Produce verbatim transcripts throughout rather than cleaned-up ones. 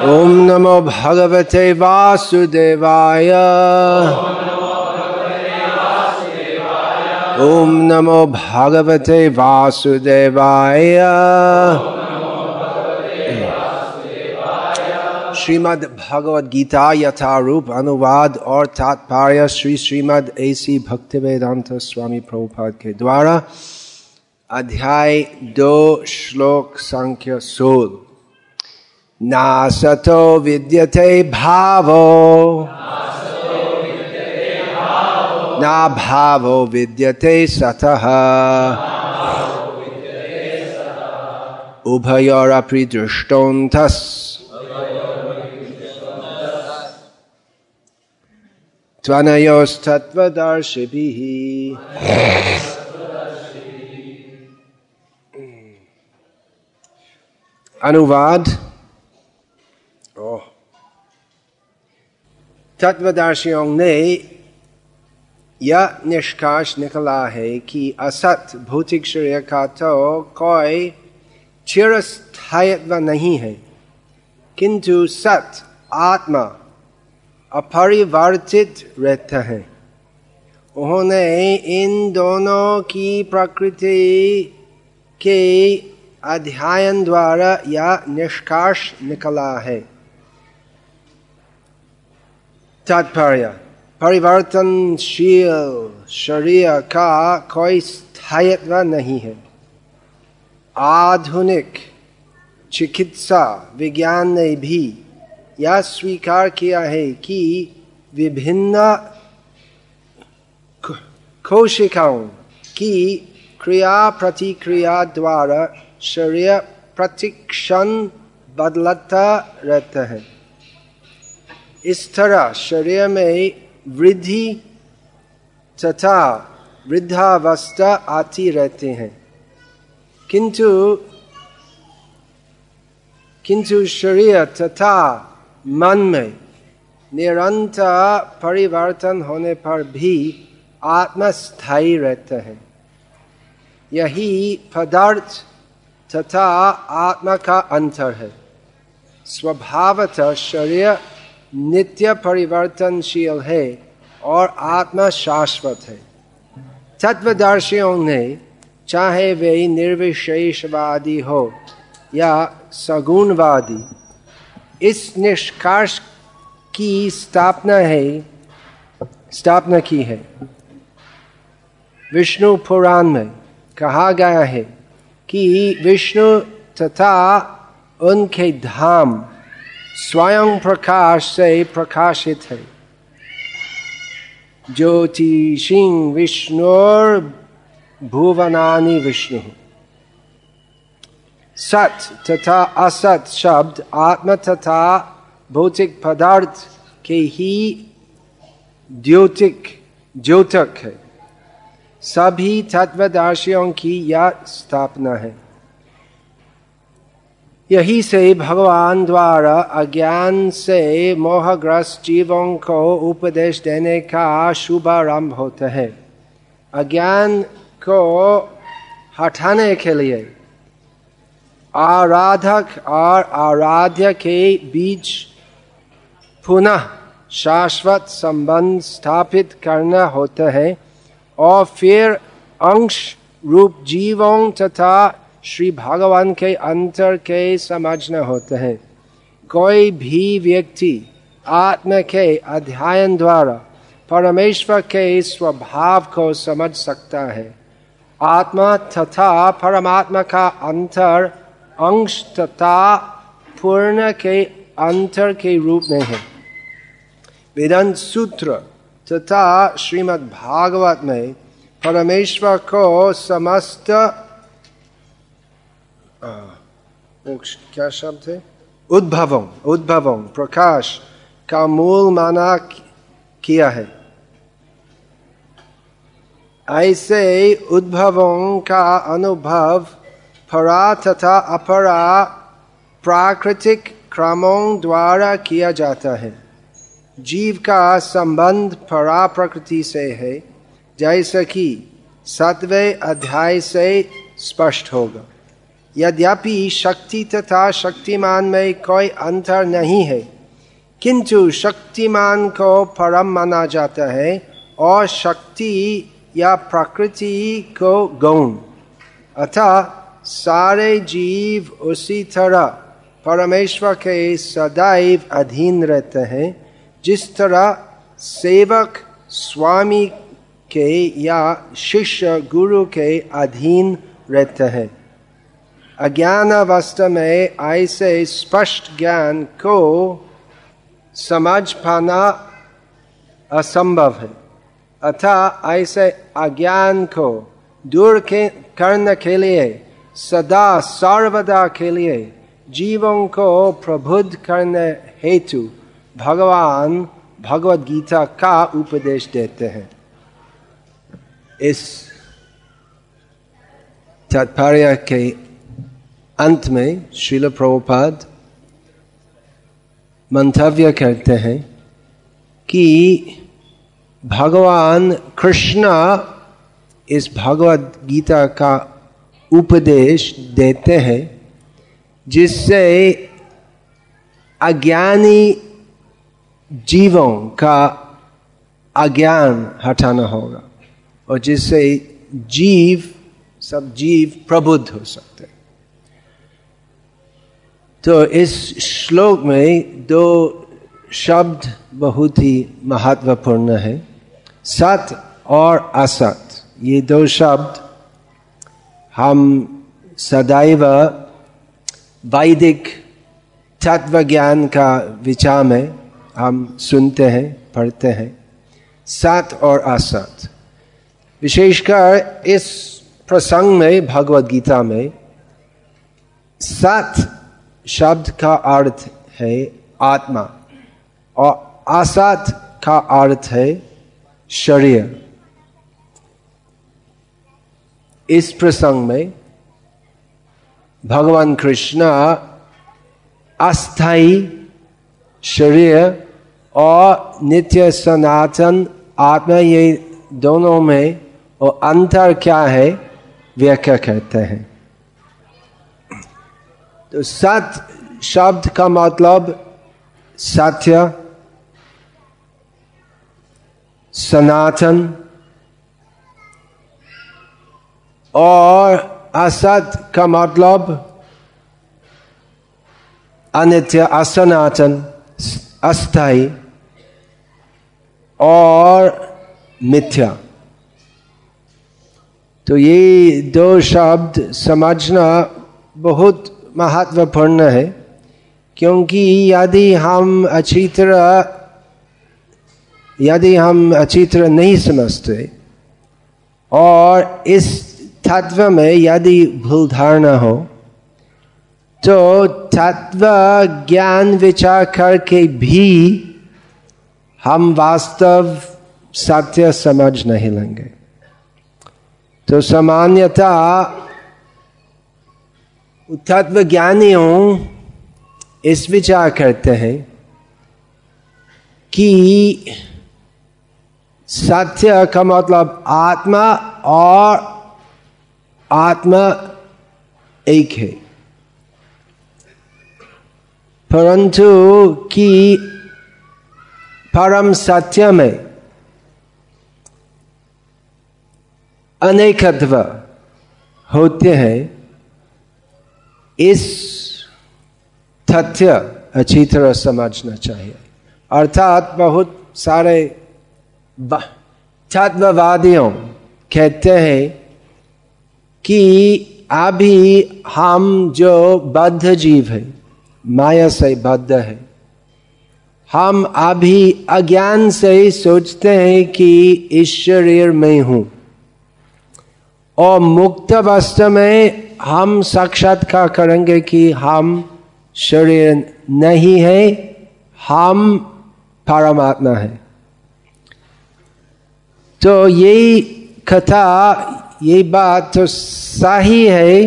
ओम नमो भगवते वासुदेवाय। ओम नमो भगवते वासुदेवाय। श्रीमद् भगवद गीता यथारूप अनुवाद और तात्पर्य श्री श्रीमद् एसी भक्तिवेदांत स्वामी प्रभुपाद के द्वारा। अध्याय दो श्लोक संख्या सोलह। नासतो विद्यते भावो ना भावो विद्यते सतः उभयोरपि दृष्टोऽन्तस् त्वनयोस्तत्त्वदर्शिभिः। अनुवाद। तत्वदर्शियों ने यह निष्कर्ष निकला है कि असत भौतिक शरीर का तो कोई चिरस्थायित्व नहीं है, किंतु सत आत्मा अपरिवर्तित रहता है। उन्होंने इन दोनों की प्रकृति के अध्ययन द्वारा यह निष्कर्ष निकला है। तात्पर्य: परिवर्तनशील शरीर का कोई स्थायित्व नहीं है। आधुनिक चिकित्सा विज्ञान ने भी यह स्वीकार किया है कि विभिन्न कोशिकाओं की क्रिया प्रतिक्रिया द्वारा शरीर प्रतिक्षण बदलता रहता है। इस तरह शरीर में वृद्धि तथा वृद्धावस्था आती रहती हैं, किंतु किंतु शरीर तथा मन में निरंतर परिवर्तन होने पर भी आत्मा स्थायी रहता है। यही पदार्थ तथा आत्मा का अंतर है। स्वभावतः शरीर नित्य परिवर्तनशील है और आत्मा शाश्वत है। तत्वदर्शियों ने, चाहे वे निर्विशेषवादी हो या सगुणवादी, इस निष्कर्ष की स्थापना है स्थापना की है। विष्णु पुराण में कहा गया है कि विष्णु तथा उनके धाम स्वयं प्रकाश से प्रकाशित है। ज्योतिषीं विष्णुर्भुवनानि विष्णु। सत तथा असत शब्द आत्मा तथा भौतिक पदार्थ के ही द्योतिक द्योतक है। सभी तत्वदर्शियों की यह स्थापना है। यही से भगवान द्वारा अज्ञान से मोहग्रस्त जीवों को उपदेश देने का शुभारंभ होता है। अज्ञान को हटाने के लिए आराधक और आराध्य के बीच पुनः शाश्वत संबंध स्थापित करना होता है और फिर अंश रूप जीवों तथा श्री भगवान के अंतर के समझना होता है। कोई भी व्यक्ति आत्मा के अध्ययन द्वारा परमेश्वर के स्वभाव को समझ सकता है। आत्मा तथा परमात्मा का अंतर अंश तथा पूर्ण के अंतर के रूप में है। वेदांत सूत्र तथा श्रीमद् भागवत में परमेश्वर को समस्त क्या शब्द है उद्भवों उद्भवों प्रकाश का मूल माना किया है। ऐसे उद्भवों का अनुभव परा तथा अपरा प्राकृतिक क्रमों द्वारा किया जाता है। जीव का संबंध परा प्रकृति से है, जैसा कि सातवें अध्याय से स्पष्ट होगा। यद्यपि शक्ति तथा शक्तिमान में कोई अंतर नहीं है, किंतु शक्तिमान को परम माना जाता है और शक्ति या प्रकृति को गौण। अतः सारे जीव उसी तरह परमेश्वर के सदैव अधीन रहते हैं जिस तरह सेवक स्वामी के या शिष्य गुरु के अधीन रहते हैं। अज्ञान अवस्था में ऐसे स्पष्ट ज्ञान को समझ पाना असंभव है। अतः ऐसे अज्ञान को दूर के करने के लिए सदा सर्वदा के लिए जीवों को प्रबुद्ध करने हेतु भगवान भगवद गीता का उपदेश देते हैं। इस तात्पर्य के अंत में श्रील प्रभुपाद मंतव्य करते हैं कि भगवान कृष्ण इस भगवद गीता का उपदेश देते हैं जिससे अज्ञानी जीवों का अज्ञान हटाना होगा और जिससे जीव सब जीव प्रबुद्ध हो सकते हैं। तो इस श्लोक में दो शब्द बहुत ही महत्वपूर्ण है, सत और असत। ये दो शब्द हम सदैव वैदिक तत्व ज्ञान का विचार में हम सुनते हैं, पढ़ते हैं, सत और असत। विशेषकर इस प्रसंग में भगवद गीता में सत शब्द का अर्थ है आत्मा और असत का अर्थ है शरीर। इस प्रसंग में भगवान कृष्ण अस्थाई शरीर और नित्य सनातन आत्मा, ये दोनों में और अंतर क्या है व्याख्या करते हैं। तो सत शब्द का मतलब सत्य, सनातन, और असत का मतलब अनित्य, असनातन, अस्थाई और मिथ्या। तो ये दो शब्द समझना बहुत महत्वपूर्ण है, क्योंकि यदि हम अच्छी तरह यदि हम अच्छी तरह नहीं समझते और इस तत्व में यदि भूल धारणा हो तो तत्व ज्ञान विचार करके भी हम वास्तव सत्य समझ नहीं लेंगे। तो सामान्यतः तत्व ज्ञानियों इस विचार करते हैं कि सत्य का मतलब आत्मा और आत्मा एक है, परंतु कि परम सत्य में अनेकत्व होते हैं। इस तथ्य अच्छी तरह समझना चाहिए। अर्थात बहुत सारे तत्ववादियों कहते हैं कि अभी हम जो बद्ध जीव है, माया से बद्ध है, हम अभी अज्ञान से सोचते हैं कि इस शरीर में हूं, और मुक्त अवस्था में हम साक्षात्कार करेंगे कि हम शरीर नहीं है, हम परमात्मा है। तो यही कथा, यही बात तो सही है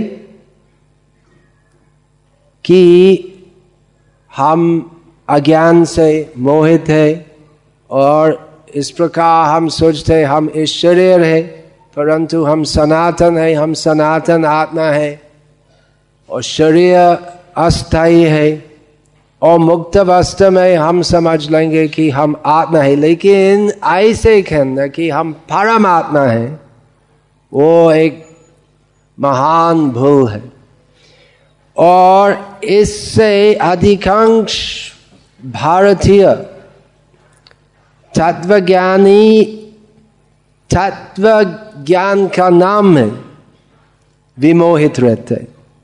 कि हम अज्ञान से मोहित है और इस प्रकार हम सोचते हैं हम इस शरीर है, परंतु हम सनातन है, हम सनातन आत्मा है। और शरीर अस्थायी है, और मुक्त अवस्था में हम समझ लेंगे कि हम आत्मा है, लेकिन ऐसे कहना कि हम परमात्मा है वो एक महान भूल है। और इससे अधिकांश भारतीय तत्वज्ञानी तत्व ज्ञान का नाम में विमोहित रहते,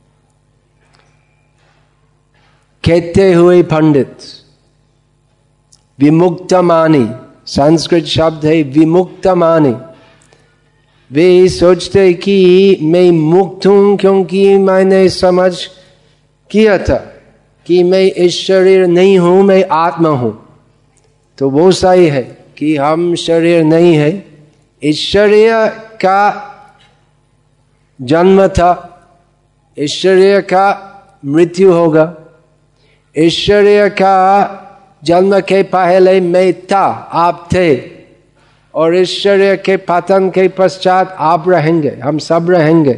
कहते हुए पंडित विमुक्तमानी, संस्कृत शब्द है विमुक्तमानी। वे सोचते कि मैं मुक्त हूं क्योंकि मैंने समझ किया था कि मैं इस शरीर नहीं हूं, मैं आत्मा हूं। तो वो सही है कि हम शरीर नहीं है, इस शरीर का जन्म था, इस शरीर का मृत्यु होगा, इस शरीर का जन्म के पहले मैं था, आप थे, और इस शरीर के पतन के पश्चात आप रहेंगे, हम सब रहेंगे।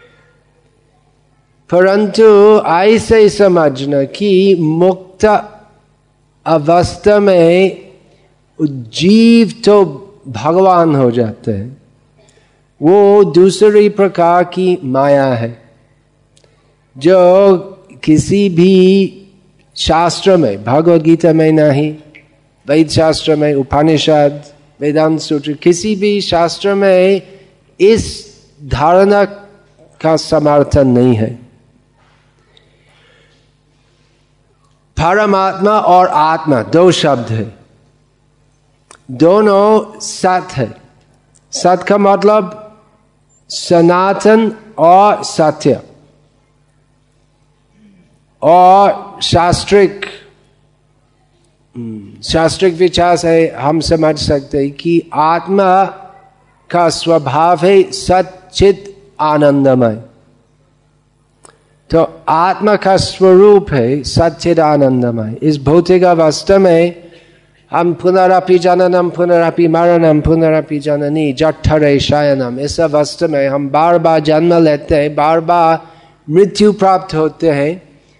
परंतु ऐसे समझना कि मुक्त अवस्था में जीव तो भगवान हो जाते हैं, वो दूसरी प्रकार की माया है जो किसी भी शास्त्र में, भगवद गीता में नहीं, वेद शास्त्र में, उपनिषद, वेदांत सूत्र, किसी भी शास्त्र में इस धारणा का समर्थन नहीं है। परमात्मा और आत्मा दो शब्द है, दोनों सत है। सत का मतलब सनातन और सत्य, और शास्त्रिक शास्त्रिक विचार से हम समझ सकते हैं कि आत्मा का स्वभाव है सच्चित आनंदमय। तो आत्मा का स्वरूप है सच्चित आनंदमय। इस भौतिक अवस्था में हम पुनरपि जननम पुनरपि मरणम पुनरपि जननी जठरे शयनम, इस अवस्था में हम बार बार जन्म लेते हैं, बार बार मृत्यु प्राप्त होते हैं।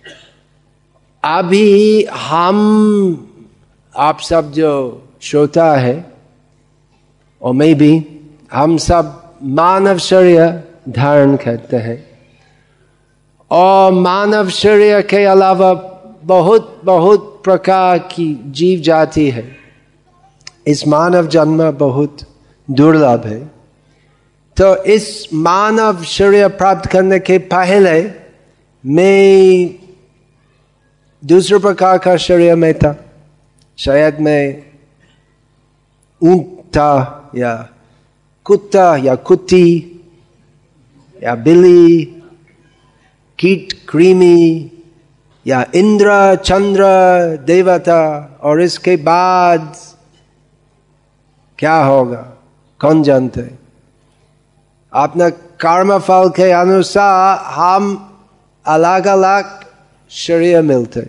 अभी हम, आप सब जो श्रोता है और मैं भी, हम सब मानव शरीर धारण करते हैं, और मानव शरीर के अलावा बहुत बहुत प्रकार की जीव जाति है। इस मानव जन्म बहुत दुर्लभ है। तो इस मानव शरीर प्राप्त करने के पहले मैं दूसरे प्रकार का शरीर में था। शायद मैं ऊंट था, या कुत्ता, या कुत्ती, या बिल्ली, कीट, कृमि, या इंद्र, चंद्र, देवता, और इसके बाद क्या होगा कौन जानते। अपना कर्म फल के अनुसार हम अलग अलग शरीर मिलते।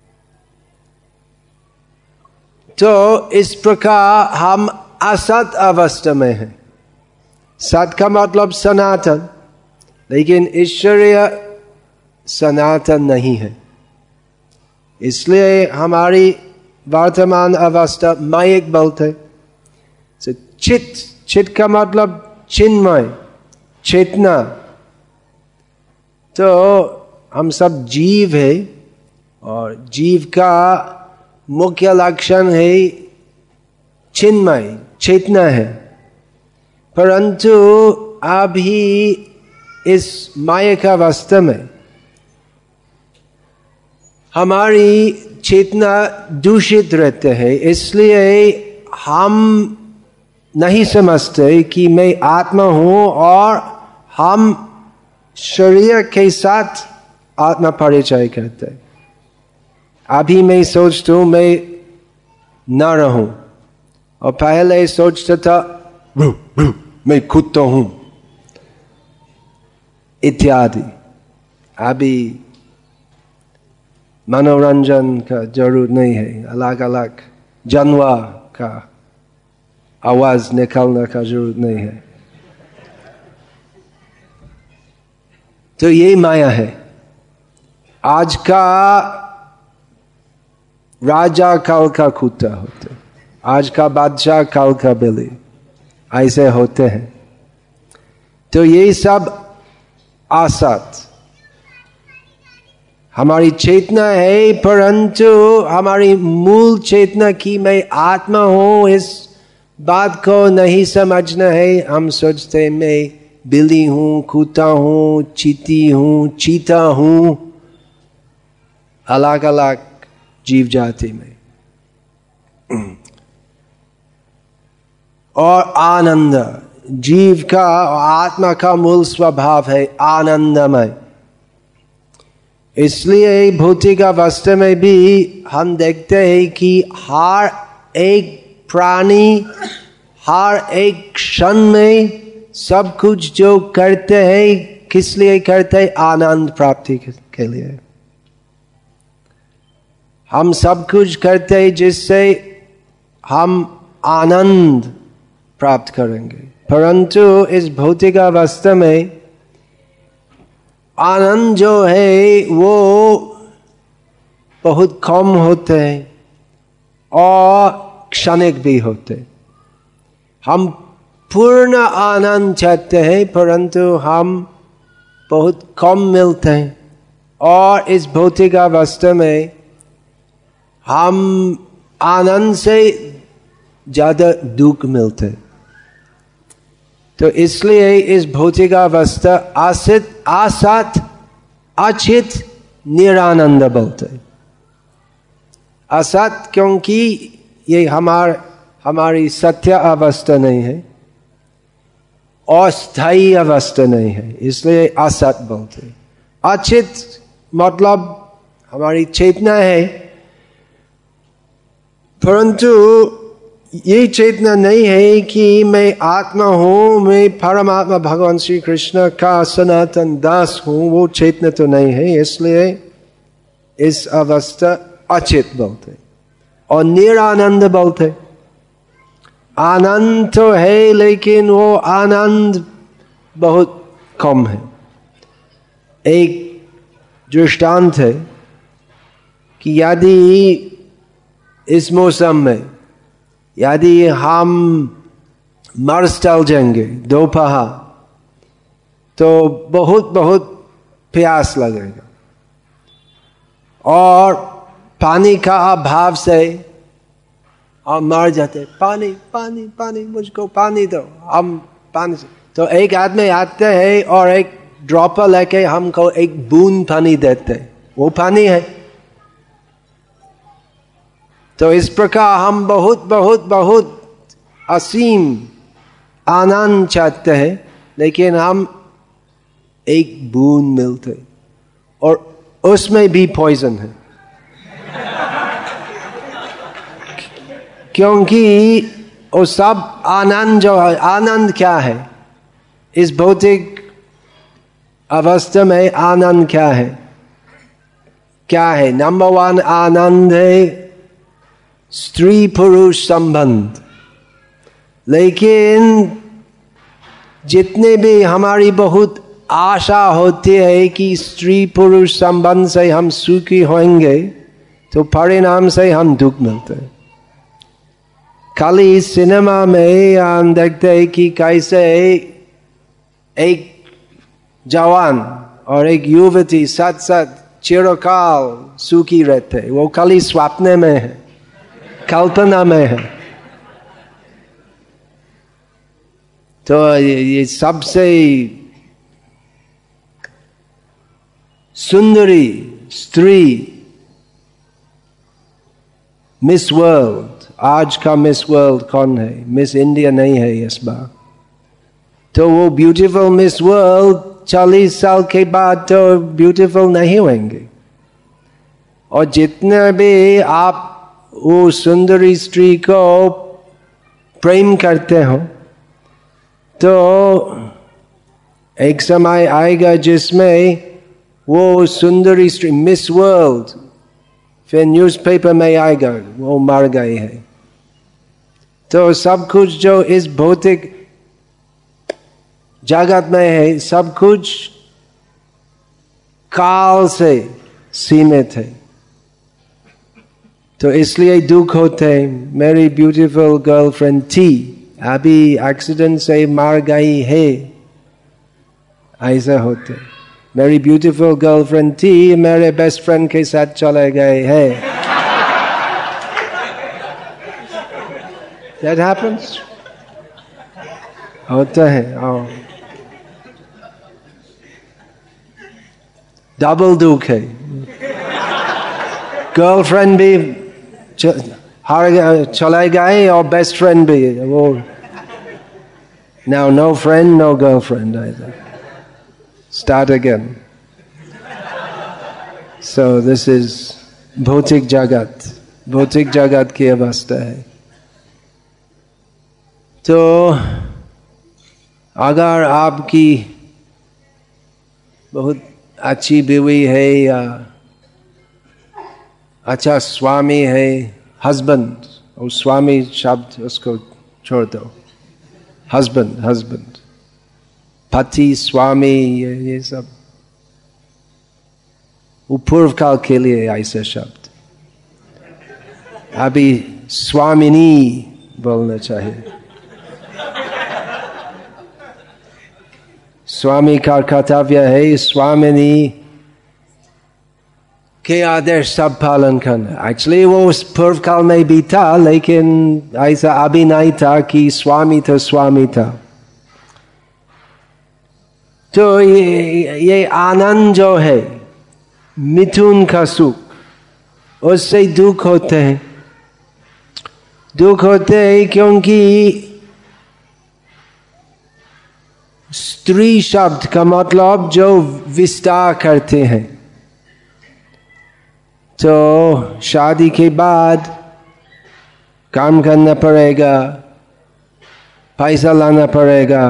तो इस प्रकार हम असत अवस्था में हैं। सत का मतलब सनातन, लेकिन इस शरीर सनातन नहीं है, इसलिए हमारी वर्तमान अवस्था मायिक बोलते। so, चित चित का मतलब चिन्मय, चेतना। तो हम सब जीव है, और जीव का मुख्य लक्षण है चिन्मय, चेतना है। परंतु अभी इस मायिक अवस्था में हमारी चेतना दूषित रहते हैं, इसलिए हम नहीं समझते कि मैं आत्मा हूं, और हम शरीर के साथ आत्मा परिचय करते। अभी मैं सोचता हूं मैं न रहूं, और पहले सोचता था ब्रू, ब्रू, मैं कुत्ता हूं इत्यादि। अभी मनोरंजन का जरूरत नहीं है, अलग अलग जानवर का आवाज निकालने का जरूरत नहीं है। तो ये माया है। आज का राजा कल का कुत्ता होते, आज का बादशाह कल का बिल्ली, ऐसे होते हैं। तो ये सब असत हमारी चेतना है, परंतु हमारी मूल चेतना की मैं आत्मा हूं, इस बात को नहीं समझना है। हम सोचते मैं बिल्ली हूं, कुत्ता हूं, चींटी हूं, चीता हूं, अलग अलग जीव जाति में। और आनंद जीव का, आत्मा का मूल स्वभाव है आनंदमय। इसलिए भौतिक अवस्था में भी हम देखते हैं कि हर एक प्राणी हर एक क्षण में सब कुछ जो करते हैं किस लिए करते हैं? आनंद प्राप्ति के लिए। हम सब कुछ करते हैं जिससे हम आनंद प्राप्त करेंगे, परंतु इस भौतिक अवस्था में आनंद जो है वो बहुत कम होते हैं और क्षणिक भी होते। हम पूर्ण आनंद चाहते हैं, परंतु हम बहुत कम मिलते हैं। और इस भौतिक अवस्था में हम आनंद से ज्यादा दुख मिलते हैं। तो इसलिए इस भौतिक अवस्था असत असत अचित निरानंद बोलते। असत क्योंकि ये हमार हमारी सत्य अवस्था नहीं है, अस्थायी अवस्था नहीं है, इसलिए असत बोलते। अचित मतलब हमारी चेतना है, परंतु ये चेतना नहीं है कि मैं आत्मा हूं, मैं परमात्मा भगवान श्री कृष्ण का सनातन दास हूं। वो चेतना तो नहीं है, इसलिए इस अवस्था अचित बोलते। और निरानंद बोलते। आनंद तो है, लेकिन वो आनंद बहुत कम है। एक दृष्टांत है कि यदि इस मौसम में यदि हम मर्स चल जाएंगे दोपहर, तो बहुत बहुत प्यास लगेगा और पानी का अभाव से हम मर जाते। पानी पानी पानी, मुझको पानी दो, हम पानी से। तो एक आदमी आते हैं और एक ड्रॉपर लेके हमको एक बूंद पानी देते, वो पानी है। तो इस प्रकार हम बहुत बहुत बहुत असीम आनंद चाहते हैं, लेकिन हम एक बूंद मिलते और उसमें भी पॉइजन है। क्योंकि वो सब आनंद जो है, आनंद क्या है इस भौतिक अवस्था में? आनंद क्या है? क्या है? नंबर वन आनंद है स्त्री पुरुष संबंध। लेकिन जितने भी हमारी बहुत आशा होती है कि स्त्री पुरुष संबंध से हम सुखी होंगे, तो परिणाम से हम दुख मिलते हैं। खाली सिनेमा में हम देखते हैं कि कैसे एक जवान और एक युवती साथ साथ चिरकाल सुखी रहते हैं। वो खाली स्वप्न में है, कल्पना में है। तो ये सबसे सुंदरी स्त्री मिस वर्ल्ड, आज का मिस वर्ल्ड कौन है? मिस इंडिया नहीं है इस बार। तो वो ब्यूटीफुल मिस वर्ल्ड चालीस साल के बाद तो ब्यूटीफुल नहीं होंगे। और जितने भी आप वो सुंदरी स्त्री को प्रेम करते हो, तो एक समय आएगा जिसमें वो सुंदरी स्त्री मिस वर्ल्ड फिर न्यूज़पेपर में आएगा वो मर गई है। तो सब कुछ जो इस भौतिक जगत में है, सब कुछ काल से सीमित है, तो इसलिए दुख होते। मेरी ब्यूटीफुल गर्लफ्रेंड थी, अभी एक्सीडेंट से मार गई है, ऐसा होते। मेरी ब्यूटीफुल गर्लफ्रेंड थी, मेरे बेस्ट फ्रेंड के साथ चले गए हैं। That happens. होता है। oh. डबल दुख है। गर्लफ्रेंड भी हार चले गए और बेस्ट फ्रेंड भी, वो now no friend, no girlfriend either. Start again. So this is भौतिक जगत, भौतिक जगत की अवस्था है। तो अगर आपकी बहुत अच्छी बीवी है या अच्छा स्वामी है, हस्बैंड, और स्वामी शब्द उसको छोड़ दो, हस्बैंड हस्बैंड पति स्वामी, ये ये सब पूर्व काल के लिए ऐसे शब्द। अभी स्वामिनी बोलना चाहिए। स्वामी का कर्तव्य है स्वामिनी के आदेश सब पालन करना। एक्चुअली वो पूर्व काल में भी था, लेकिन ऐसा अभी नहीं था कि स्वामी तो स्वामी था। तो ये ये आनंद जो है, मिथुन का सुख, उससे दुख होते हैं। दुख होते हैं क्योंकि स्त्री शब्द का मतलब जो विस्तार करते हैं। तो शादी के बाद काम करना पड़ेगा, पैसा लाना पड़ेगा,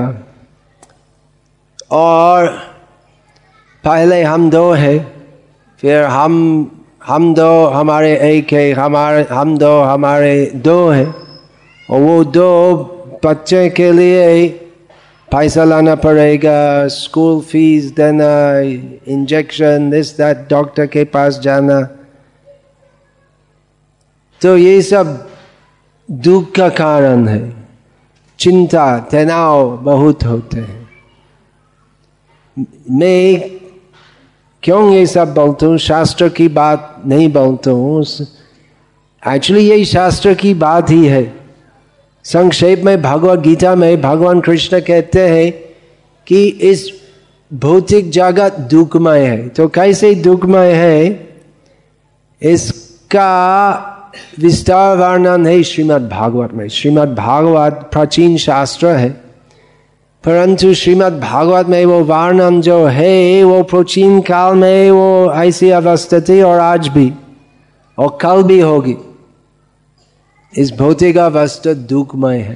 और पहले हम दो है, फिर हम हम दो हमारे एक है, हमारे हम दो हमारे दो है, और वो दो बच्चे के लिए पैसा लाना पड़ेगा, स्कूल फीस देना, इंजेक्शन, दिस दैट, डॉक्टर के पास जाना। तो ये सब दुख का कारण है। चिंता तनाव बहुत होते हैं। मैं क्यों ये सब बोलता हूँ, शास्त्र की बात नहीं बोलता हूँ, एक्चुअली ये शास्त्र की बात ही है। संक्षेप में भगवद गीता में भगवान कृष्ण कहते हैं कि इस भौतिक जगत दुखमय है। तो कैसे दुखमय है, इसका विस्तार वर्णन है श्रीमद् भागवत में। श्रीमद् भागवत प्राचीन शास्त्र है, परंतु श्रीमद् भागवत में वो वर्णन जो है वो प्राचीन काल में वो ऐसी अवस्था थी, और आज भी और कल भी होगी। इस भौतिक अवस्था दुखमय है।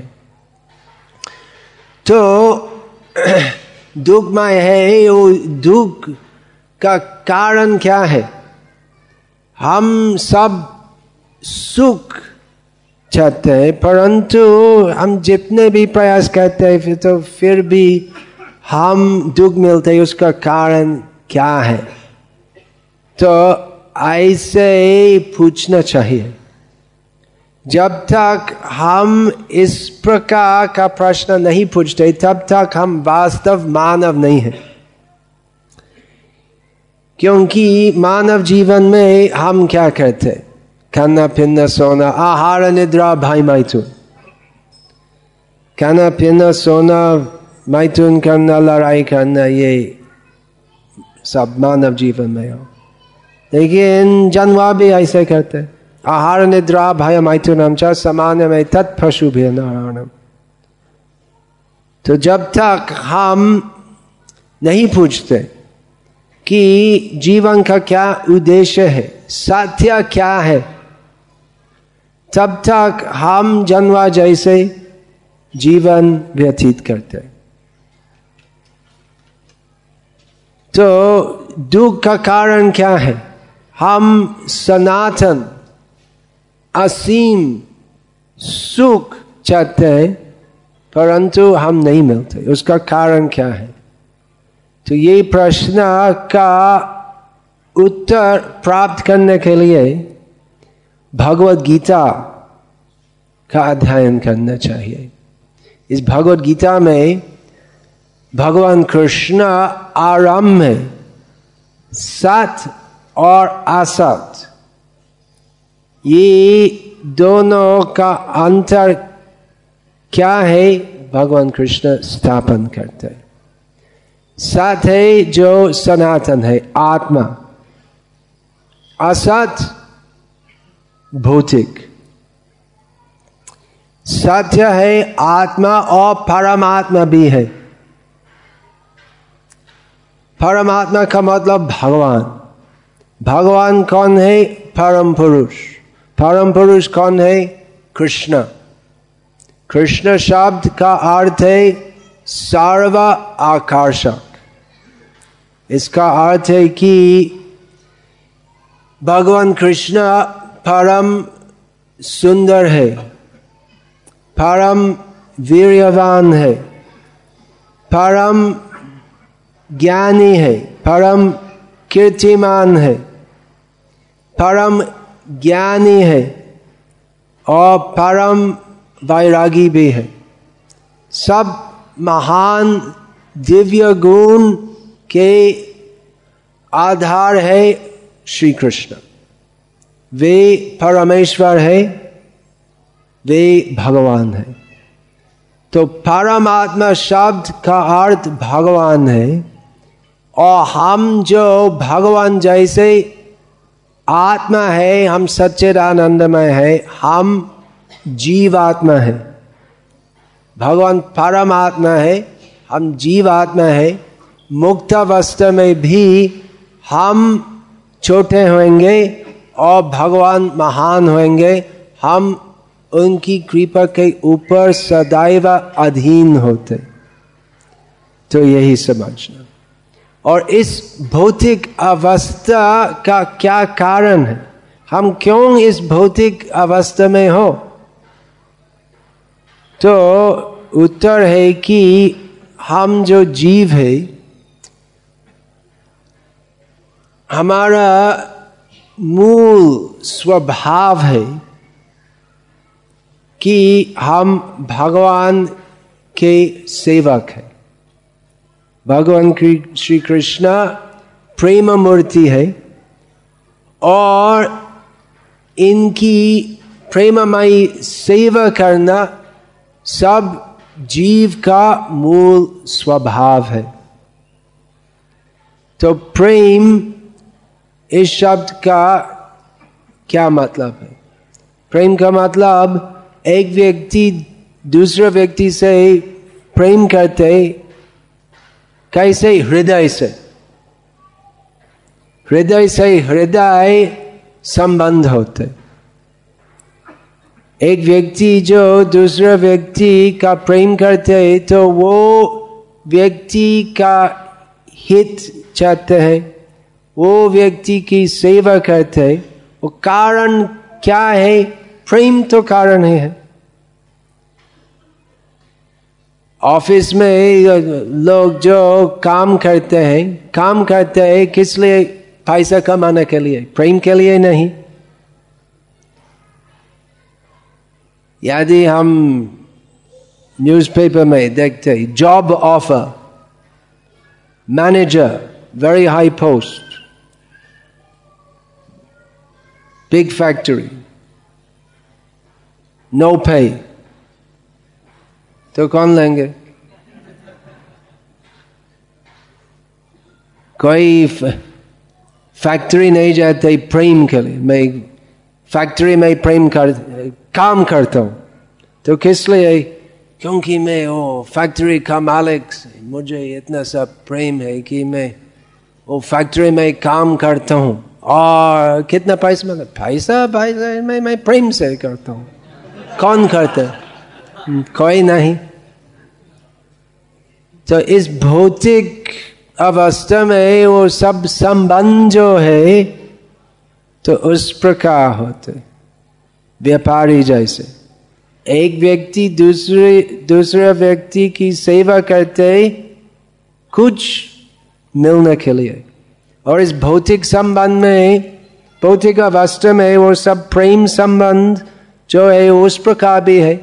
तो दुखमय है, वो दुख का कारण क्या है? हम सब सुख चाहते हैं, परंतु हम जितने भी प्रयास करते हैं फिर तो फिर भी हम दुख मिलते हैं। उसका कारण क्या है? तो ऐसे पूछना चाहिए। जब तक हम इस प्रकार का प्रश्न नहीं पूछते तब तक हम वास्तव मानव नहीं हैं। क्योंकि मानव जीवन में हम क्या करते हैं? खाना पीना सोना, आहार निद्रा भाई मैथुन। खाना पीना सोना, मैथुन करना, लड़ाई करना, ये सब मानव जीवन में हो। लेकिन जानवर भी ऐसे करते हैं। आहार निद्रा भय मैथुनम च सामान्य में तत्पशुभिः नारायणम। तो जब तक हम नहीं पूछते कि जीवन का क्या उद्देश्य है, सत्य क्या है, तब तक हम जानवर जैसे जीवन व्यतीत करते। तो दुख का कारण क्या है? हम सनातन असीम सुख चाहते हैं, परंतु हम नहीं मिलते। उसका कारण क्या है? तो ये प्रश्न का उत्तर प्राप्त करने के लिए भगवत गीता का अध्ययन करना चाहिए। इस भगवत गीता में भगवान कृष्ण आरंभ में सत और असत ये दोनों का अंतर क्या है भगवान कृष्ण स्थापन करते हैं। सत है जो सनातन है, आत्मा। असत भौतिक। सत्य है आत्मा और परमात्मा भी है। परमात्मा का मतलब भगवान। भगवान कौन है? परम पुरुष। परम पुरुष कौन है? कृष्ण। कृष्ण शब्द का अर्थ है सर्व आकर्षक। इसका अर्थ है कि भगवान कृष्ण परम सुंदर है, परम वीर्यवान है, परम ज्ञानी है, परम कीर्तिमान है, परम ज्ञानी है और परम वैरागी भी है। सब महान दिव्य गुण के आधार है श्री कृष्ण। वे परमेश्वर है, वे भगवान है। तो परमात्मा शब्द का अर्थ भगवान है और हम जो भगवान जैसे आत्मा है, हम सच्चिदानंदमय है, हम जीवात्मा है। भगवान परमात्मा है, हम जीवात्मा है। मुक्त अवस्था में भी हम छोटे होंगे और भगवान महान होंगे। हम उनकी कृपा के ऊपर सदैव अधीन होते। तो यही समझना। और इस भौतिक अवस्था का क्या कारण है? हम क्यों इस भौतिक अवस्था में हो? तो उत्तर है कि हम जो जीव है, हमारा मूल स्वभाव है कि हम भगवान के सेवक हैं। भगवान श्री कृष्ण प्रेम मूर्ति है और इनकी प्रेममयी सेवा करना सब जीव का मूल स्वभाव है। तो प्रेम इस शब्द का क्या मतलब है? प्रेम का मतलब एक व्यक्ति दूसरे व्यक्ति से प्रेम करते कैसे? हृदय से। हृदय से हृदय संबंध होते। एक व्यक्ति जो दूसरे व्यक्ति का प्रेम करते हैं तो वो व्यक्ति का हित चाहते हैं, वो व्यक्ति की सेवा करते हैं। वो कारण क्या है? प्रेम तो कारण है। ऑफिस में लोग जो काम करते हैं, काम करते हैं किस लिए? पैसा कमाने के लिए, प्रेम के लिए नहीं। यदि हम न्यूज़पेपर में देखते हैं job offer, manager, very high post, big factory, no pay, तो कौन लेंगे? कोई फैक्ट्री नहीं जाते प्रेम के लिए। मैं फैक्ट्री में प्रेम कर काम करता हूँ तो किस लिए? क्योंकि मैं वो फैक्ट्री का मालिक से मुझे इतना सब प्रेम है कि मैं वो फैक्ट्री में काम करता हूँ। और कितना पैसा मिलता? पैसा पैसा मैं मैं प्रेम से करता हूँ। कौन करता? कोई नहीं। तो इस भौतिक अवस्था में वो सब संबंध जो है तो उस प्रकार होते, व्यापारी जैसे। एक व्यक्ति दूसरे दूसरे व्यक्ति की सेवा करते कुछ मिलने के लिए। और इस भौतिक संबंध में, भौतिक अवस्था में वो सब प्रेम संबंध जो है उस प्रकार भी है।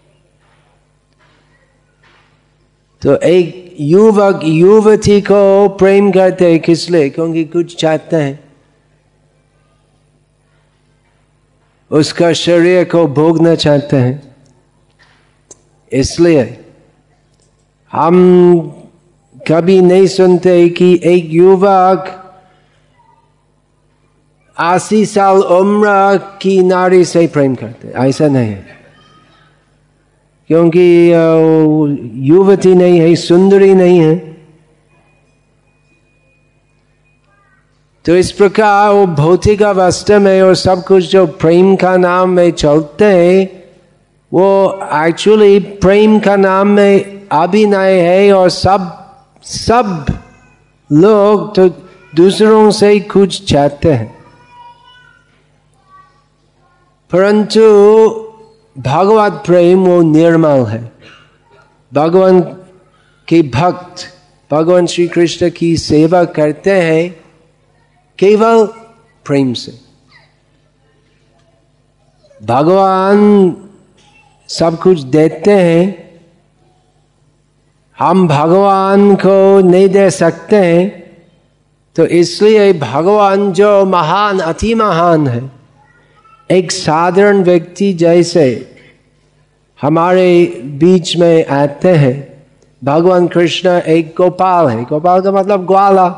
तो एक युवक युवती को प्रेम करते हैं, किस लिए? क्योंकि कुछ चाहते हैं, उसका शरीर को भोगना चाहते हैं। इसलिए हम कभी नहीं सुनते कि एक युवक अस्सी साल उम्र की नारी से प्रेम करते, ऐसा नहीं है। क्योंकि युवती नहीं है, सुंदरी नहीं है। तो इस प्रकार वो भौतिक अवस्था में और सब कुछ जो प्रेम का नाम में चलते हैं, वो एक्चुअली प्रेम का नाम में अभिनय है। और सब सब लोग तो दूसरों से ही कुछ चाहते हैं, परंतु भगवत प्रेम वो निर्मल है। भगवान के भक्त भगवान श्री कृष्ण की सेवा करते हैं केवल प्रेम से। भगवान सब कुछ देते हैं, हम भगवान को नहीं दे सकते हैं। तो इसलिए भगवान जो महान, अति महान है, एक साधारण व्यक्ति जैसे हमारे बीच में आते हैं। भगवान कृष्ण एक गोपाल है, गोपाल का मतलब ग्वाला।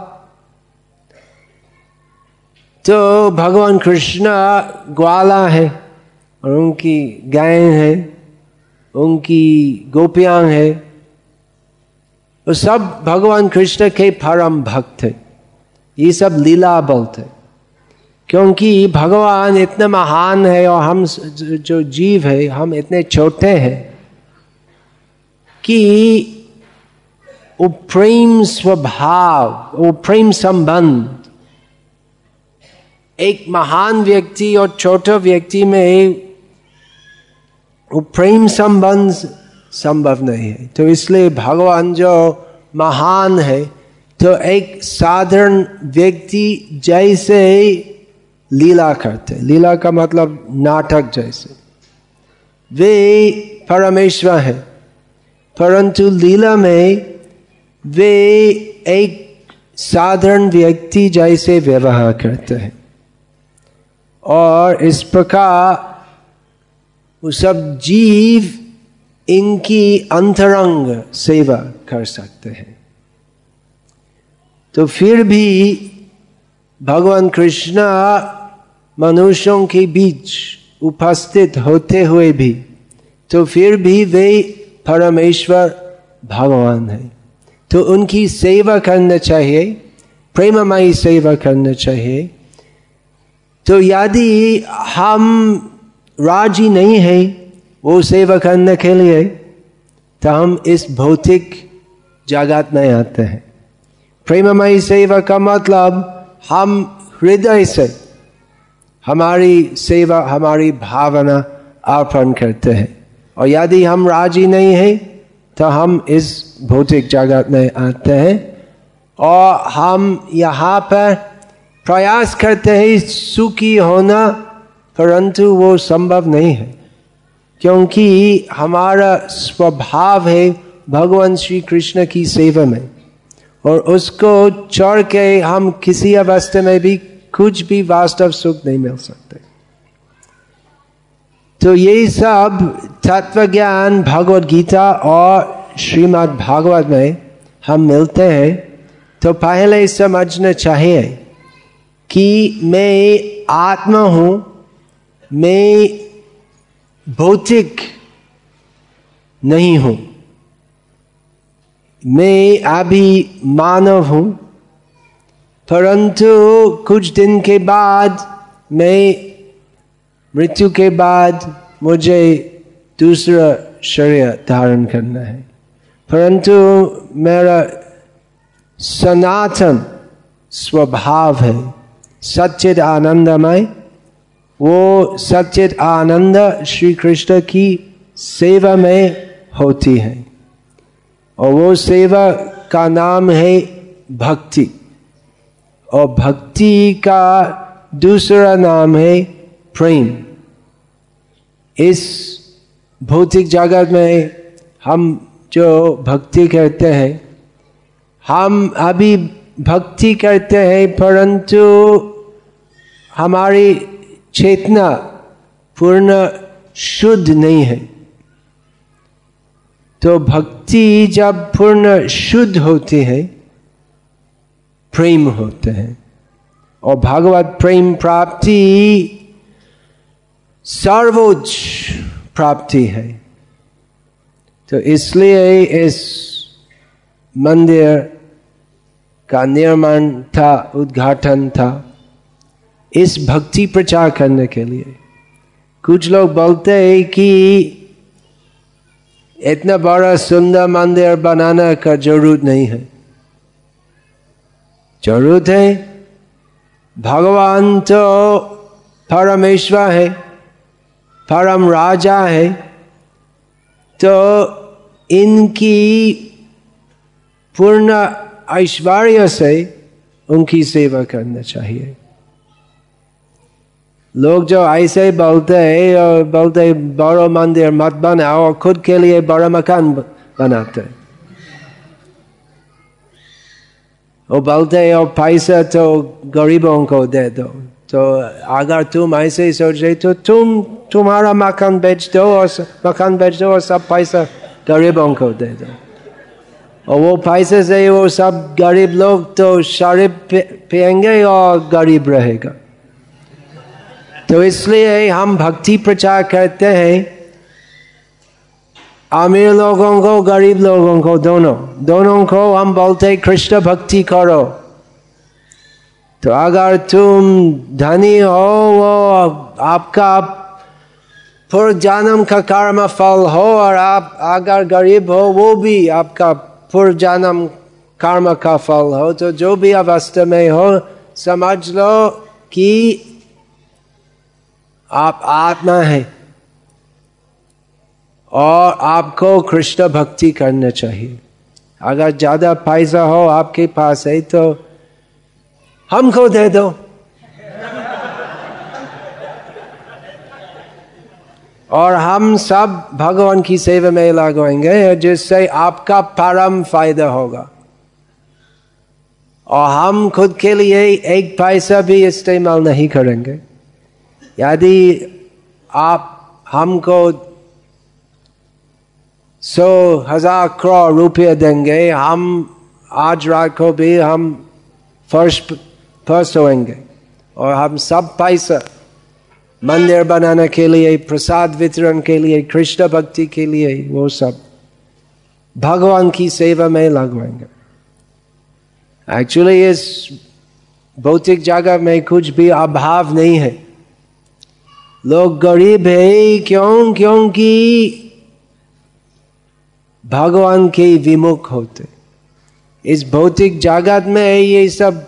तो भगवान कृष्ण ग्वाला है और उनकी गाय है, उनकी गोपियां है, वो सब भगवान कृष्ण के परम भक्त है। ये सब लीला बोलते, क्योंकि भगवान इतना महान है और हम जो जीव है हम इतने छोटे हैं कि वो प्रेम स्वभाव, वो प्रेम संबंध एक महान व्यक्ति और छोटे व्यक्ति में वो प्रेम संबंध संभव नहीं है। तो इसलिए भगवान जो महान है, तो एक साधारण व्यक्ति जैसे लीला करते, लीला का मतलब नाटक जैसे, वे परमेश्वर है, परंतु लीला में वे एक साधारण व्यक्ति जैसे व्यवहार करते हैं। और इस प्रकार वो सब जीव इनकी अंतरंग सेवा कर सकते हैं। तो फिर भी भगवान कृष्ण मनुष्यों के बीच उपस्थित होते हुए भी, तो फिर भी वे परमेश्वर भगवान है। तो उनकी सेवा करना चाहिए, प्रेममयी सेवा करना चाहिए। तो यदि हम राजी नहीं है वो सेवा करने के लिए, तो हम इस भौतिक जगत में आते हैं। प्रेममयी सेवा का मतलब हम हृदय से हमारी सेवा, हमारी भावना अर्पण करते हैं। और यदि हम राजी नहीं हैं तो हम इस भौतिक जगत में आते हैं और हम यहाँ पर प्रयास करते हैं सुखी होना, परंतु वो संभव नहीं है, क्योंकि हमारा स्वभाव है भगवान श्री कृष्ण की सेवा में, और उसको छोड़ के हम किसी अवस्था में भी कुछ भी वास्तव सुख नहीं मिल सकते। तो ये सब तत्व ज्ञान भगवद गीता और श्रीमद् भागवत में हम मिलते हैं। तो पहले समझना चाहिए कि मैं आत्मा हूँ, मैं भौतिक नहीं हूँ, मैं अभी मानव हूँ, परंतु कुछ दिन के बाद, मैं मृत्यु के बाद मुझे दूसरा शरीर धारण करना है। परंतु मेरा सनातन स्वभाव है सच्चिद आनंदमय। वो सच्चिद आनंद श्री कृष्ण की सेवा में होती है, और वो सेवा का नाम है भक्ति। और भक्ति का दूसरा नाम है प्रेम। इस भौतिक जगत में हम जो भक्ति करते हैं, हम अभी भक्ति करते हैं, परंतु हमारी चेतना पूर्ण शुद्ध नहीं है। तो भक्ति जब पूर्ण शुद्ध होती है, प्रेम होते हैं, और भगवत प्रेम प्राप्ति सर्वोच्च प्राप्ति है। तो इसलिए इस मंदिर का निर्माण था, उद्घाटन था, इस भक्ति प्रचार करने के लिए। कुछ लोग बोलते हैं कि इतना बड़ा सुंदर मंदिर बनाने का जरूरत नहीं है। जरूरत है। भगवान तो परमेश्वर है, परम राजा है, तो इनकी पूर्ण ऐश्वर्य से उनकी सेवा करना चाहिए। लोग जो ऐसे बोलते हैं और बोलते हैं बड़ा मंदिर मत बनाओ और खुद के लिए बड़ा मकान बनाते हैं, वो बोलते हैं और पैसा तो गरीबों को दे दो। तो अगर तुम ऐसे सोच रहे तो तुम तुम्हारा मकान बेच दो और मकान बेच दो और सब पैसा गरीबों को दे दो, और वो पैसे से वो सब गरीब लोग तो शराब पिएंगे और गरीब रहेगा। तो इसलिए हम भक्ति प्रचार करते हैं, अमीर लोगों को गरीब लोगों को दोनों दोनों को हम बोलते हैं कृष्ण भक्ति करो। तो अगर तुम धनी हो, वो आपका पूर्व जन्म का कर्म फल हो, और आप अगर गरीब हो वो भी आपका पूर्व जन्म कर्म का फल हो। तो जो भी अवस्था में हो, समझ लो कि आप आत्मा है और आपको कृष्ण भक्ति करना चाहिए। अगर ज्यादा पैसा हो आपके पास है तो हमको दे दो, और हम सब भगवान की सेवा में लगाएंगे, जिससे आपका परम फायदा होगा। और हम खुद के लिए एक पैसा भी इस्तेमाल नहीं करेंगे। यदि आप हमको सौ हजार करोड़ रुपये देंगे, हम आज रात को भी हम फर्स्ट फर्स्ट होंगे, और हम सब पैसा मंदिर बनाने के लिए, प्रसाद वितरण के लिए, कृष्ण भक्ति के लिए, वो सब भगवान की सेवा में लगवाएंगे। एक्चुअली इस भौतिक जगह में कुछ भी अभाव नहीं है। लोग गरीब है क्यों? क्योंकि भगवान के विमुख होते। इस भौतिक जगत में ये सब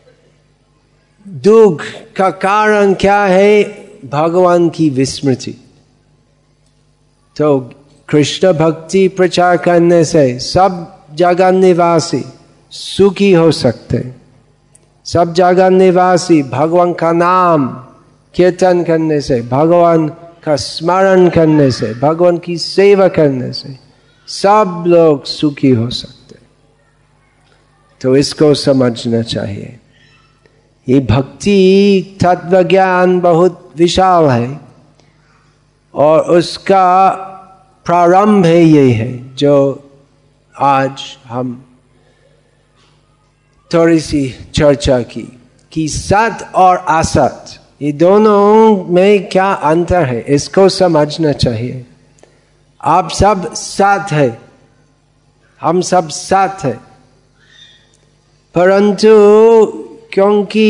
दुख का कारण क्या है? भगवान की विस्मृति। तो कृष्ण भक्ति प्रचार करने से सब जगह निवासी सुखी हो सकते। सब जगह निवासी भगवान का नाम कीर्तन करने से, भगवान का स्मरण करने से, भगवान की सेवा करने से सब लोग सुखी हो सकते। तो इसको समझना चाहिए। ये भक्ति तत्व ज्ञान बहुत विशाल है, और उसका प्रारंभ है ये है जो आज हम थोड़ी सी चर्चा की, कि सत और असत ये दोनों में क्या अंतर है, इसको समझना चाहिए। आप सब साथ है, हम सब साथ है, परंतु क्योंकि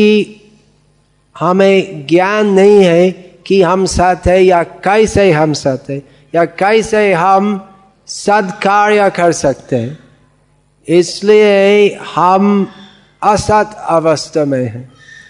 हमें ज्ञान नहीं है कि हम साथ है या कैसे हम साथ है या कैसे हम सद्कार्य कर सकते हैं, इसलिए हम असत अवस्था में हैं।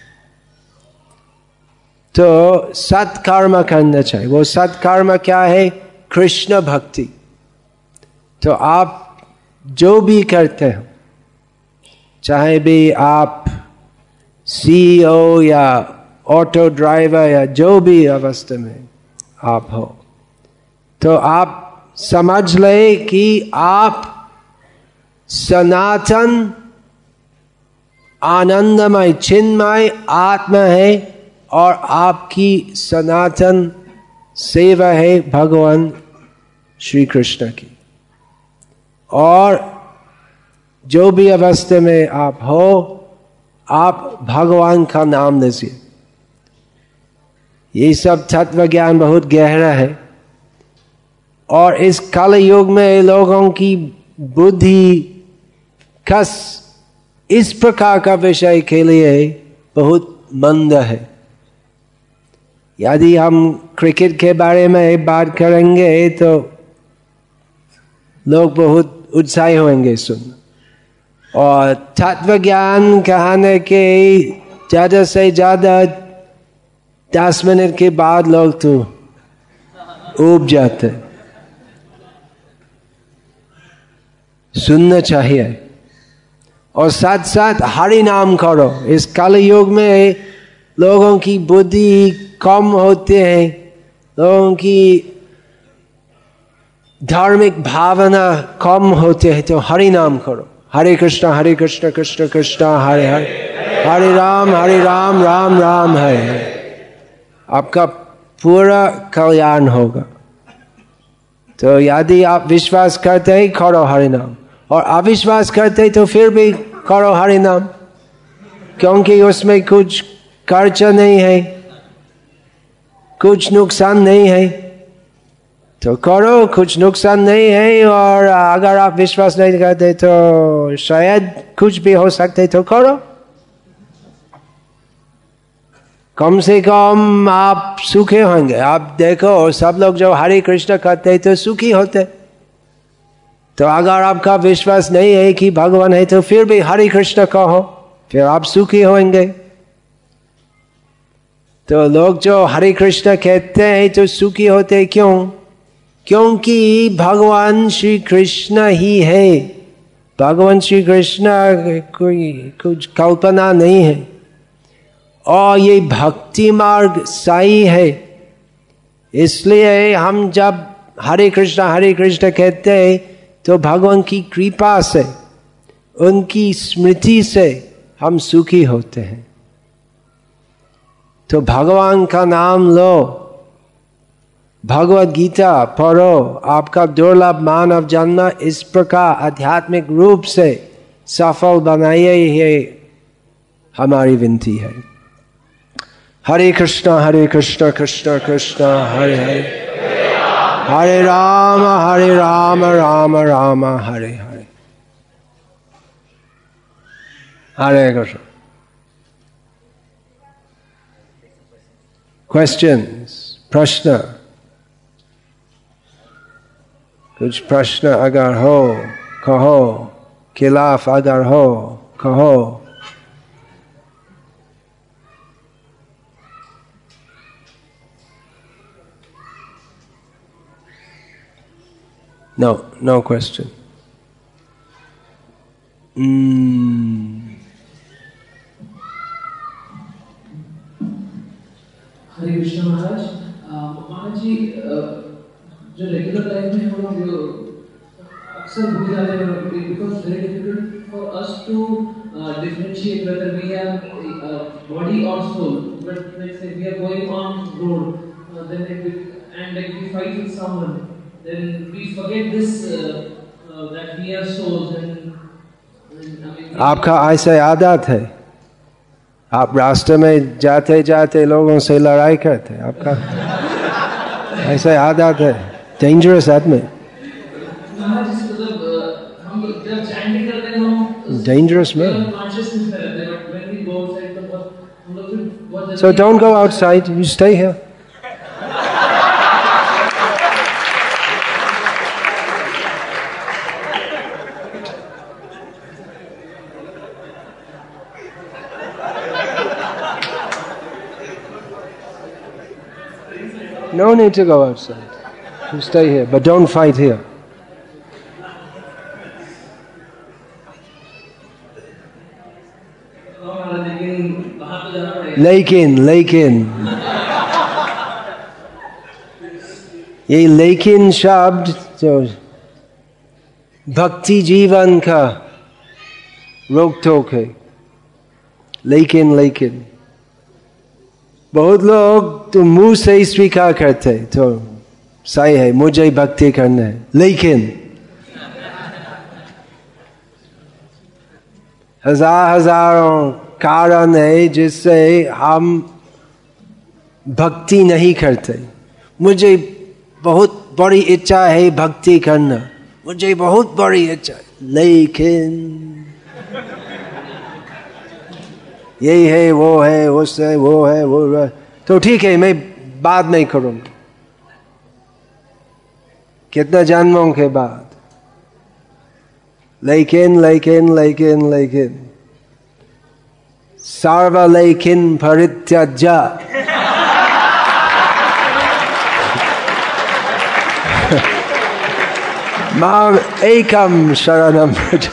तो सत्कर्म करना चाहिए। वो सत्कर्म क्या है? कृष्ण भक्ति। तो आप जो भी करते हो, चाहे भी आप सीईओ या ऑटो ड्राइवर या जो भी अवस्था में आप हो, तो आप समझ ले कि आप सनातन आनंदमय चिन्मय आत्मा है और आपकी सनातन सेवा है भगवान श्री कृष्ण की। और जो भी अवस्था में आप हो, आप भगवान का नाम लीजिए। ये सब तत्व ज्ञान बहुत गहरा है और इस कल युग में लोगों की बुद्धि कस इस प्रकार का विषय के लिए बहुत मंद है। यदि हम क्रिकेट के बारे में बात करेंगे तो लोग बहुत उत्साही होंगे सुन, और तत्व ज्ञान कहने के ज्यादा से ज्यादा दस मिनट के बाद लोग तो ऊब जाते। सुनना चाहिए और साथ साथ हरि नाम करो। इस कल युग में लोगों की बुद्धि कम होती है, लोगों की धार्मिक भावना कम होती है, तो हरि नाम करो। हरे कृष्णा हरे कृष्णा कृष्ण कृष्णा हरे हरे, हरे राम हरे राम राम राम हरे हरे। आपका पूरा कल्याण होगा। तो यदि आप विश्वास करते हैं करो हरि नाम, और अविश्वास करते तो फिर भी करो हरि नाम, क्योंकि उसमें कुछ खर्च नहीं है, कुछ नुकसान नहीं है, तो करो, कुछ नुकसान नहीं है। और अगर आप विश्वास नहीं करते तो शायद कुछ भी हो सकते, तो करो। कम से कम आप सुखी होंगे। आप देखो सब लोग जो हरे कृष्ण करते तो सुखी होते। तो अगर आपका विश्वास नहीं है कि भगवान है तो फिर भी हरे कृष्ण कहो, फिर आप सुखी होंगे। तो लोग जो हरे कृष्ण कहते हैं तो सुखी होते क्यों? क्योंकि भगवान श्री कृष्ण ही है। भगवान श्री कृष्ण कोई कुछ कल्पना नहीं है, और ये भक्ति मार्ग सही है। इसलिए हम जब हरे कृष्ण हरे कृष्ण कहते हैं तो भगवान की कृपा से, उनकी स्मृति से हम सुखी होते हैं। तो भगवान का नाम लो, भगवद गीता पढ़ो, आपका दुर्लभ मानव जन्म इस प्रकार आध्यात्मिक रूप से सफल बनाइए, ये हमारी विनती है। हरे कृष्णा हरे कृष्णा कृष्णा कृष्णा हरे हरे, हरे राम हरे राम राम राम हरे हरे। हरे कृष्ण। क्वेश्चंस, प्रश्न, कुछ प्रश्न अगर हो कहो, खिलाफ अगर हो कहो। No, no question. Mm. हरे कृष्ण महाराज। महाराज जी, जो रेगुलर लाइफ में हम लोग अक्सर भूल जाते हैं, because very difficult for us to differentiate whether we have body और soul. But let's say we are going on road, then and like we fight with someone, then we forget this uh, uh, that we are souls and, and I mean, आपका ऐसा आदत है, आप रास्ते में जाते जाते लोगों से लड़ाई करते, आपका ऐसा आदत है। डेंजरस आदमी, dangerous man. So don't go outside, you stay here. No need to go outside. You stay here, but don't fight here. लेकिन लेकिन लेकिन ये लेकिन शब्द जो भक्ति जीवन का रोक टोक है। लेकिन लेकिन बहुत लोग तो मुंह से ही स्वीकार करते तो सही है, मुझे भक्ति करना है, लेकिन हजार हजारों कारण है जिससे हम भक्ति नहीं करते। मुझे बहुत बड़ी इच्छा है भक्ति करना, मुझे बहुत बड़ी इच्छा है, लेकिन यही है, वो है, उससे वो है, वो है, तो ठीक है मैं बाद में करूंगा। कितना जन्मों के बाद, लेकिन लेकिन लेकिन लेकिन सर्व लेकिन परित्यज्य माम एकम शरणम व्रज।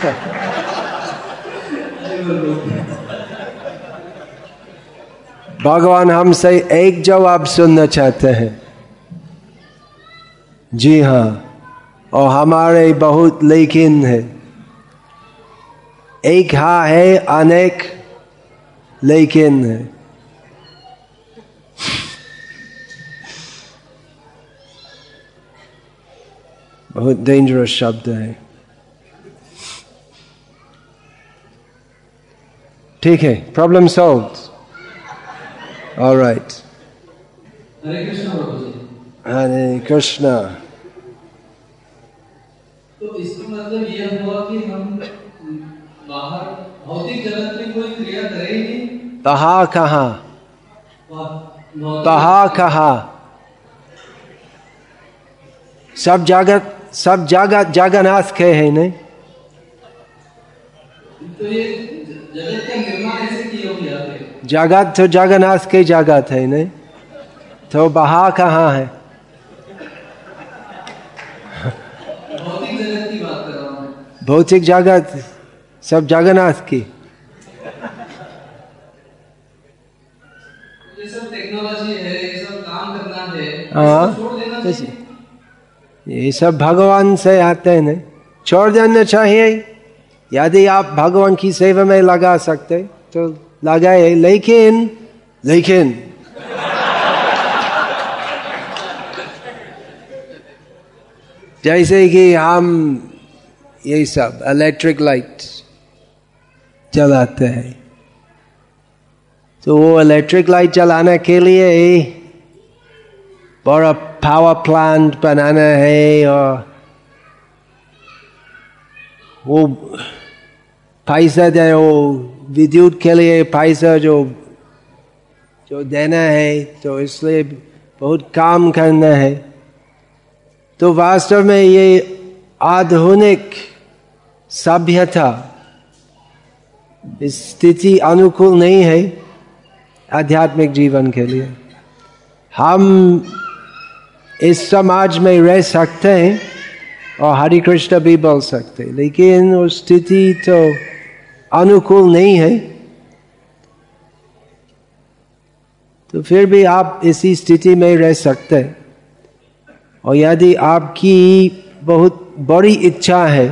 भगवान हमसे एक जवाब सुनना चाहते हैं। जी हाँ, और हमारे बहुत लेकिन है। एक हाँ है, अनेक लेकिन है। बहुत डेंजरस शब्द है। ठीक है, problem solved. All right. Hare Krishna बाबू जी। हरे कृष्णा। तो इसका मतलब यह हुआ कि हम बाहर भौतिक जगत में कोई क्रिया करेंगे। बाहर कहाँ? बाहर कहाँ? सब जगत सब जगत जगन्नाथ के है नहीं? तो ये जगत का निर्माण ऐसे किया गया है। जगत तो जगन्नाथ के जगत है नहीं, तो बाहर कहाँ है? भौतिक जगत की बात कर रहा हूँ। भौतिक जगत सब जगन्नाथ की। ये सब टेक्नोलॉजी है, ये सब काम करना है, हाँ, छोड़ देना चाहिए। ये सब भगवान से आते हैं नहीं, छोड़ देना चाहिए। यदि आप भगवान की सेवा में लगा सकते तो लगाए, लेकिन लेकिन जैसे कि हम ये सब इलेक्ट्रिक लाइट चलाते हैं, तो वो इलेक्ट्रिक लाइट चलाने के लिए बड़ा पावर प्लांट बनाना है और वो पैसा दे, वो विद्युत के लिए पैसा जो जो देना है, तो इसलिए बहुत काम करना है। तो वास्तव में ये आधुनिक सभ्यता स्थिति अनुकूल नहीं है आध्यात्मिक जीवन के लिए। हम इस समाज में रह सकते हैं और हरे कृष्ण भी बोल सकते हैं, लेकिन वो स्थिति तो अनुकूल नहीं है। तो फिर भी आप इसी स्थिति में रह सकते हैं। और यदि आपकी बहुत बड़ी इच्छा है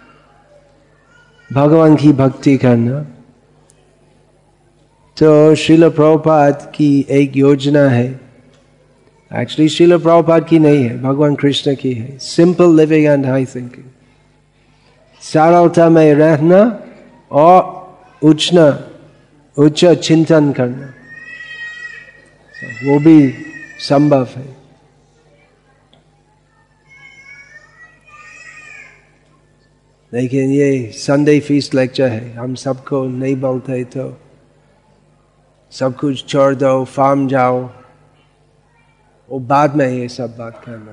भगवान की भक्ति करना, तो श्रील प्रभुपाद की एक योजना है, एक्चुअली श्रील प्रभुपाद की नहीं है, भगवान कृष्ण की है, simple living and high thinking. सरलता में रहना और उच्च उच्च चिंतन करना, वो भी संभव है। लेकिन ये संडे फीस्ट लेक्चर है, हम सबको नहीं बोलते तो सब कुछ छोड़ दो, फार्म जाओ, वो बाद में ये सब बात करना।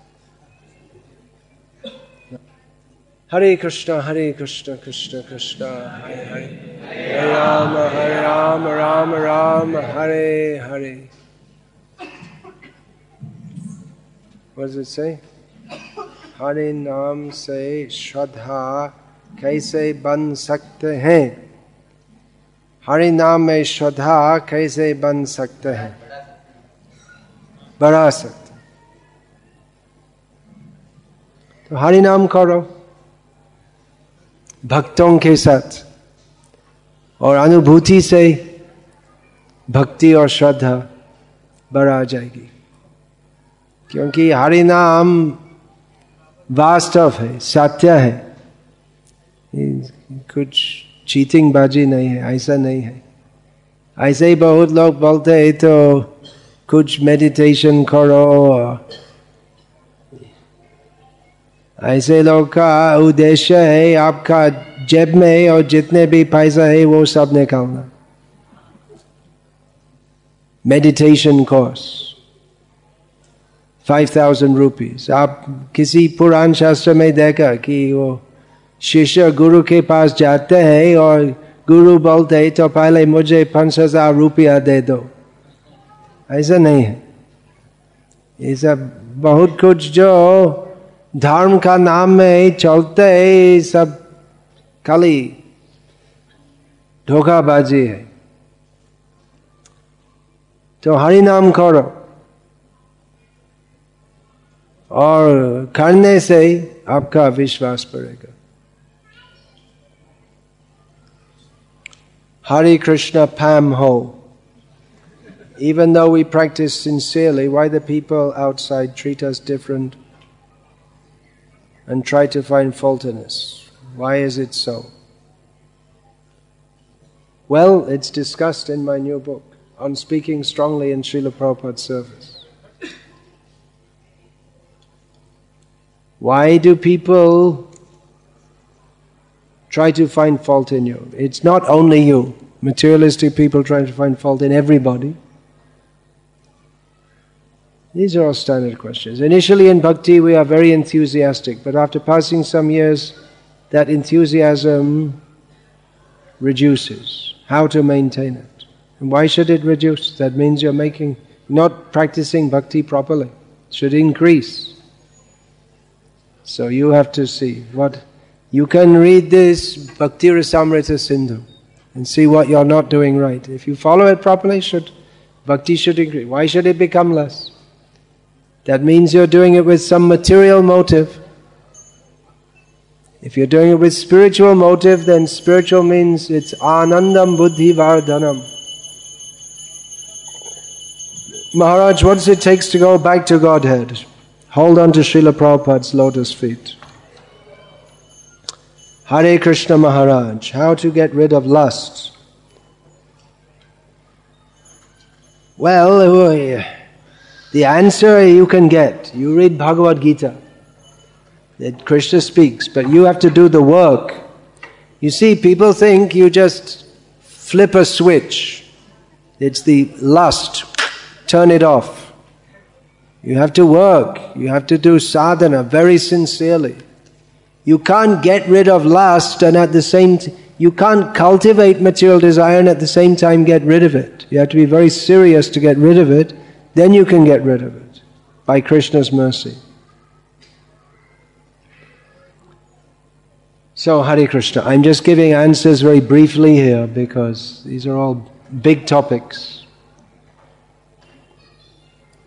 हरे कृष्णा हरे कृष्णा कृष्ण कृष्णा हरे हरे, हरे राम हरे राम राम राम हरे हरे। What does it say? हरे नाम से श्रद्धा कैसे बन सकते हैं? हरि नाम में श्रद्धा कैसे बन सकते हैं, बढ़ा सकते। तो हरि नाम करो भक्तों के साथ, और अनुभूति से भक्ति और श्रद्धा बढ़ा जाएगी। क्योंकि हरि नाम वास्तव है, सत्य है, कुछ चीटिंग बाजी नहीं है, ऐसा नहीं है। ऐसे ही बहुत लोग बोलते हैं तो कुछ मेडिटेशन करो, ऐसे लोग का उद्देश्य है आपका जेब में और जितने भी पैसा है वो सब निकालना। Meditation course five thousand rupees. आप किसी पुराण शास्त्र में देखा कि वो शिष्य गुरु के पास जाते हैं और गुरु बोलते हैं तो पहले मुझे पांच हजार रुपया दे दो, ऐसा नहीं है। ये सब बहुत कुछ जो धर्म का नाम में चलते हैं सब खाली धोखाबाजी है। तो हरि नाम करो, और करने से आपका विश्वास बढ़ेगा। Hare Krishna Pam Ho. Even though we practice sincerely, why the people outside treat us different and try to find fault in us? Why is it so? Well, it's discussed in my new book on speaking strongly in Srila Prabhupada's service. Why do people try to find fault in you? It's not only you. Materialistic people trying to find fault in everybody. These are all standard questions. Initially in bhakti we are very enthusiastic, but after passing some years that enthusiasm reduces. How to maintain it? And why should it reduce? That means you're making, not practicing bhakti properly. It should increase. So you have to see what, you can read this Bhakti Rasamrita Sindhu and see what you're not doing right. If you follow it properly, should bhakti should increase. Why should it become less? That means you're doing it with some material motive. If you're doing it with spiritual motive, then spiritual means it's anandam buddhi vardhanam. Maharaj, what does it take to go back to Godhead? Hold on to Srila Prabhupada's lotus feet. Hare Krishna Maharaj, how to get rid of lust? Well, the answer you can get. You read Bhagavad Gita, that Krishna speaks, but you have to do the work. You see, people think you just flip a switch. It's the lust. Turn it off. You have to work. You have to do sadhana very sincerely. You can't get rid of lust and at the same time, you can't cultivate material desire and at the same time get rid of it. You have to be very serious to get rid of it. Then you can get rid of it by Krishna's mercy. So, Hare Krishna. I'm just giving answers very briefly here because these are all big topics.